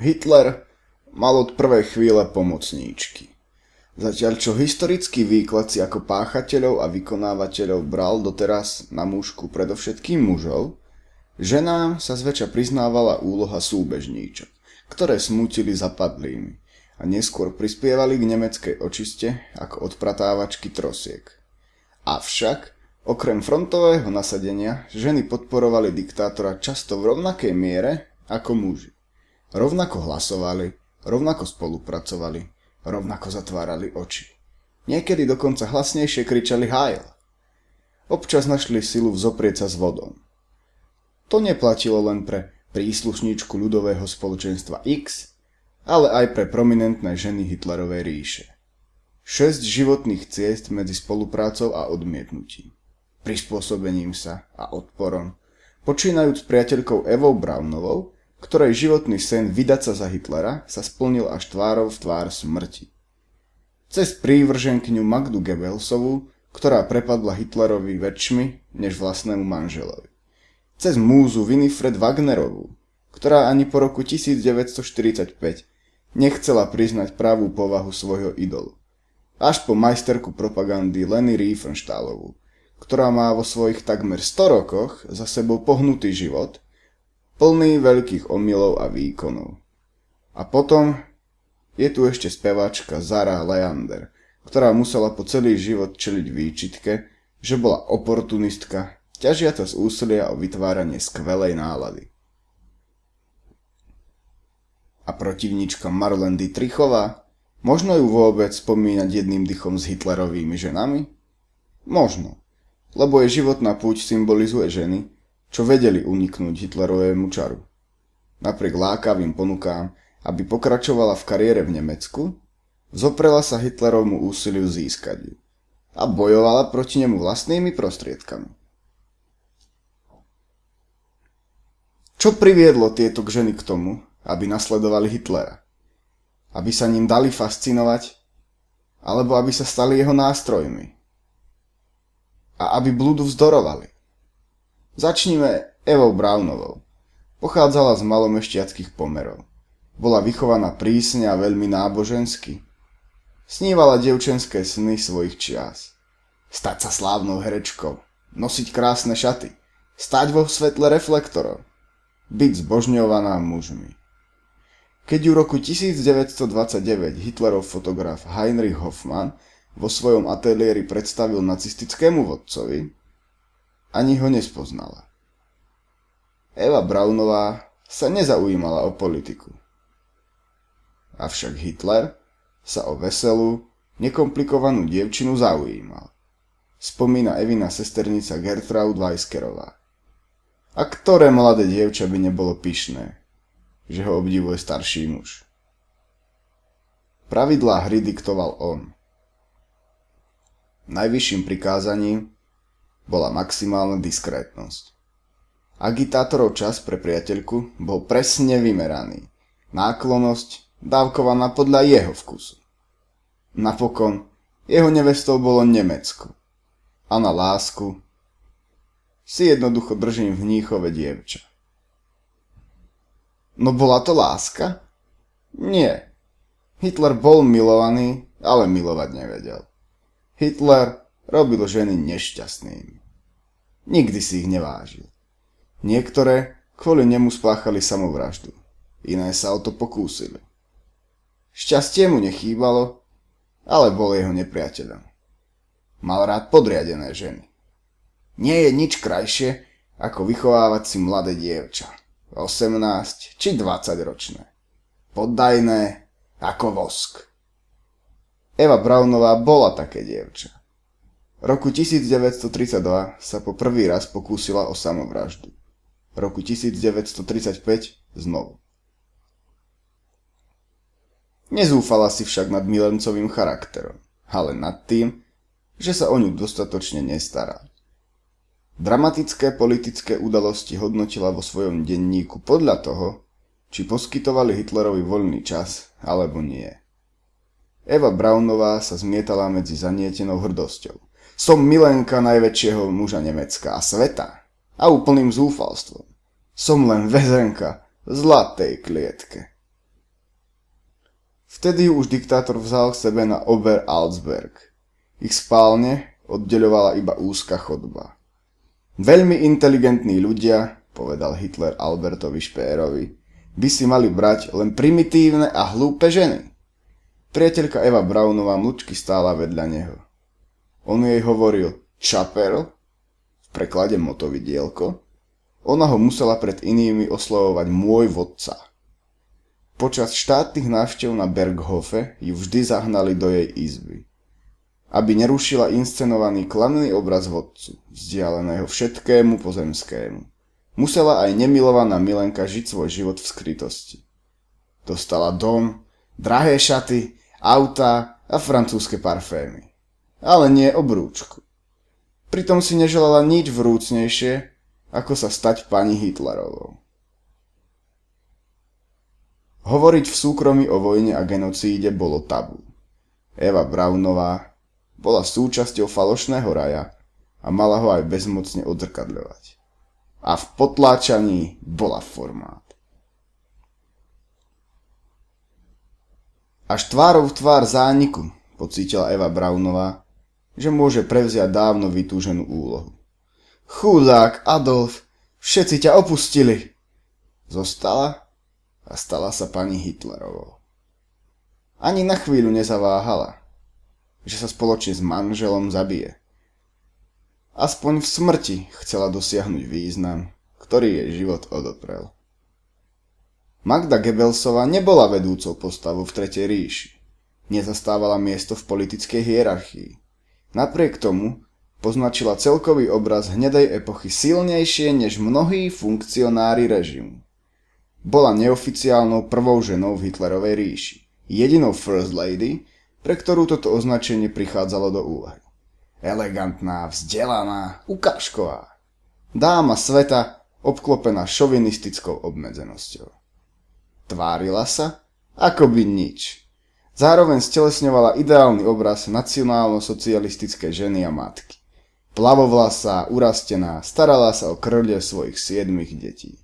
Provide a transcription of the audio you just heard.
Hitler mal od prvej chvíle pomocníčky. Zatiaľ čo historický výklad si ako páchateľov a vykonávateľov bral doteraz na mužku predovšetkým mužov, ženám sa zväčša priznávala úloha súbežníčok, ktoré smútili zapadlými a neskôr prispievali k nemeckej očiste ako odpratávačky trosiek. Avšak, okrem frontového nasadenia, ženy podporovali diktátora často v rovnakej miere ako muži. Rovnako hlasovali, rovnako spolupracovali, rovnako zatvárali oči. Niekedy dokonca hlasnejšie kričali Heil. Občas našli silu vzoprieť sa s vodou. To neplatilo len pre príslušníčku ľudového spoločenstva X, ale aj pre prominentné ženy Hitlerovej ríše. 6 životných ciest medzi spoluprácou a odmietnutím, prispôsobením sa a odporom, počínajúc priateľkou Evou Braunovou, ktorej životný sen vydať sa za Hitlera sa splnil až tvárou v tvár smrti. Cez prívrženkyňu Magdu Goebbelsovú, ktorá prepadla Hitlerovi väčšmi než vlastnému manželovi. Cez múzu Winifred Wagnerovú, ktorá ani po roku 1945 nechcela priznať pravú povahu svojho idolu. Až po majsterku propagandy Leni Riefenstahlovú, ktorá má vo svojich takmer 100 rokoch za sebou pohnutý život, plný veľkých omylov a výkonov. A potom je tu ešte speváčka Zara Leander, ktorá musela po celý život čeliť výčitke, že bola oportunistka, ťažiaca z úsilia o vytváranie skvelej nálady. A protivníčka Marlene Dietrichová? Možno ju vôbec spomínať jedným dychom s Hitlerovými ženami? Možno, lebo jej životná púť symbolizuje ženy, čo vedeli uniknúť Hitlerovému čaru. Napriek lákavým ponukám, aby pokračovala v kariére v Nemecku, zoprela sa Hitlerovmu úsiliu získať ju a bojovala proti nemu vlastnými prostriedkami. Čo priviedlo tieto ženy k tomu, aby nasledovali Hitlera? Aby sa ním dali fascinovať? Alebo aby sa stali jeho nástrojmi? A aby blúdu vzdorovali? Začnime Evou Braunovou. Pochádzala z malomešťackých pomerov. Bola vychovaná prísne a veľmi nábožensky. Snívala dievčenské sny svojich čias. Stať sa slávnou herečkou, nosiť krásne šaty, stať vo svetle reflektorov, byť zbožňovaná mužmi. Keď ju roku 1929 Hitlerov fotograf Heinrich Hoffmann vo svojom ateliéri predstavil nacistickému vodcovi, ani ho nespoznala. Eva Braunová sa nezaujímala o politiku. Avšak Hitler sa o veselú, nekomplikovanú dievčinu zaujímal. Spomína Evina sesternica Gertraud Weiskerová. A ktoré mladé dievča by nebolo pyšné, že ho obdivuje starší muž? Pravidlá hry diktoval on. Najvyšším prikázaním bola maximálna diskrétnosť. Agitátorov čas pre priateľku bol presne vymeraný. Náklonnosť dávkovaná podľa jeho vkusu. Napokon jeho nevestou bolo Nemecko. A na lásku si jednoducho držím v Mníchove dievča. No bola to láska? Nie. Hitler bol milovaný, ale milovať nevedel. Hitler robil ženy nešťastnými. Nikdy si ich nevážil. Niektoré kvôli nemu spáchali samovraždu. Iné sa o to pokúsili. Šťastie mu nechýbalo, ale bol jeho nepriateľom. Mal rád podriadené ženy. Nie je nič krajšie, ako vychovávať si mladé dievča. 18 či 20 ročné. Poddajné ako vosk. Eva Braunová bola také dievča. Roku 1932 sa po prvý raz pokúsila o samovraždu. Roku 1935 znovu. Nezúfala si však nad milencovým charakterom, ale nad tým, že sa o ňu dostatočne nestará. Dramatické politické udalosti hodnotila vo svojom denníku podľa toho, či poskytovali Hitlerovi voľný čas alebo nie. Eva Braunová sa zmietala medzi zanietenou hrdosťou. Som milenka najväčšieho muža Nemecka a sveta a úplným zúfalstvom. Som len väzenka v zlatej klietke. Vtedy ju už diktátor vzal k sebe na Ober-Alzberg. Ich spálne oddeľovala iba úzka chodba. Veľmi inteligentní ľudia, povedal Hitler Albertovi Speerovi, by si mali brať len primitívne a hlúpe ženy. Priateľka Eva Braunová mlčky stála vedľa neho. On jej hovoril čaperl, v preklade motovidielko. Ona ho musela pred inými oslovovať môj vodca. Počas štátnych návštev na Berghofe ju vždy zahnali do jej izby. Aby nerušila inscenovaný klamný obraz vodcu, vzdialeného všetkému pozemskému. Musela aj nemilovaná Milenka žiť svoj život v skrytosti. Dostala dom, drahé šaty, autá a francúzske parfémy. Ale nie obrúčku. Pritom si neželala nič vrúcnejšie, ako sa stať pani Hitlerovou. Hovoriť v súkromí o vojne a genocíde bolo tabu. Eva Braunová bola súčasťou falošného raja a mala ho aj bezmocne odzrkadľovať. A v potláčaní bola formát. Až tvárou v tvár zániku pocítila Eva Braunová, že môže prevziať dávno vytúženú úlohu. Chudák Adolf, všetci ťa opustili. Zostala a stala sa pani Hitlerovou. Ani na chvíľu nezaváhala, že sa spoločne s manželom zabije. Aspoň v smrti chcela dosiahnuť význam, ktorý jej život odoprel. Magda Goebbelsová nebola vedúcou postavou v Tretej ríši. Nezastávala miesto v politickej hierarchii. Napriek tomu poznačila celkový obraz hnedej epochy silnejšie než mnohí funkcionári režimu. Bola neoficiálnou prvou ženou v Hitlerovej ríši. Jedinou First Lady, pre ktorú toto označenie prichádzalo do úvahy. Elegantná, vzdelaná, ukážková. Dáma sveta, obklopená šovinistickou obmedzenosťou. Tvárila sa, ako by nič. Zároveň stelesňovala ideálny obraz nacionálno-socialistickej ženy a matky. Plavovlasá, urastená, starala sa o krľe svojich 7 detí.